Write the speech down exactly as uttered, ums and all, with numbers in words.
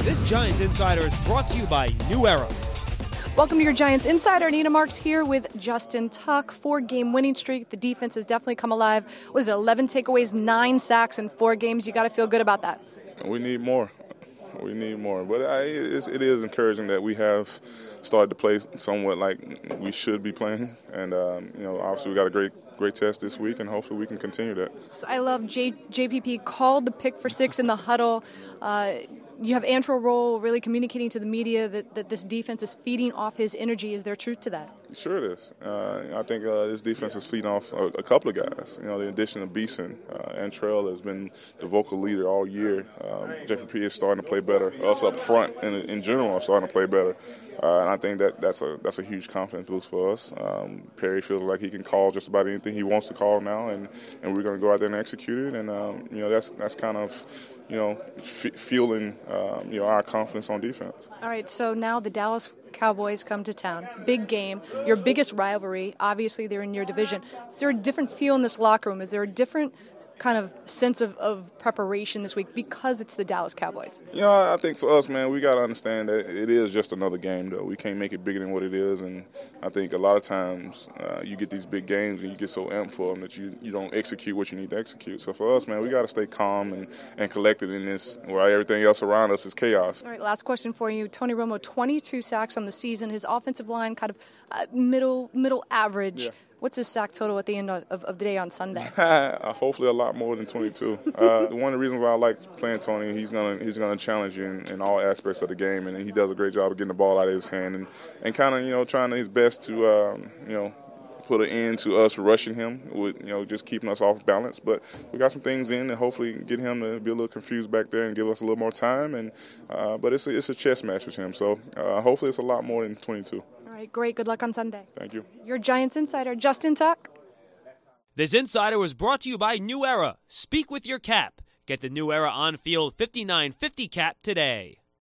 This Giants Insider is brought to you by New Era. Welcome to your Giants Insider. Nina Marks here with Justin Tuck. Four-game winning streak. The defense has definitely come alive. What is it, eleven takeaways, nine sacks in four games? You got to feel good about that. We need more. We need more. But I, it's, it is encouraging that we have started to play somewhat like we should be playing. And, um, you know, obviously we got a great great test this week, and hopefully we can continue that. So I love J- JPP called the pick for six in the huddle. Uh, you have Antrel Rolle really communicating to the media that, that this defense is feeding off his energy. Is there truth to that? Sure it is. Uh, I think uh, this defense is feeding off a, a couple of guys. You know, the addition of Beeson. Uh, Antrel has been the vocal leader all year. Um, J P P is starting to play better. Us up front, in, in general, are starting to play better. Uh, and I think that that's a that's a huge confidence boost for us. Um, Perry feels like he can call just about anything he wants to call now, and, and we're going to go out there and execute it. And um, you know that's that's kind of you know f- fueling um, you know our confidence on defense. All right, so now the Dallas Cowboys come to town. Big game, your biggest rivalry. Obviously, they're in your division. Is there a different feel in this locker room? Is there a different kind of sense of, of preparation this week because it's the Dallas Cowboys? You know, I think for us, man, we got to understand that it is just another game, though. We can't make it bigger than what it is, and I think a lot of times uh, you get these big games and you get so amped for them that you, you don't execute what you need to execute. So for us, man, we got to stay calm and, and collected in this while everything else around us is chaos. All right, last question for you. Tony Romo, twenty-two sacks on the season. His offensive line kind of uh, middle middle average. Yeah. What's his sack total at the end of, of the day on Sunday? Hopefully a lot more than twenty-two. Uh, one of the reasons why I like playing Tony, he's gonna he's gonna challenge you in, in all aspects of the game, and he does a great job of getting the ball out of his hand and, and kind of you know trying his best to um, you know put an end to us rushing him with you know just keeping us off balance. But we got some things in, and hopefully get him to be a little confused back there and give us a little more time. And uh, but it's a, it's a chess match with him, so uh, hopefully it's a lot more than twenty-two. Great. Good luck on Sunday. Thank you. Your Giants Insider, Justin Tuck. This Insider was brought to you by New Era. Speak with your cap. Get the New Era on-field fifty-nine fifty cap today.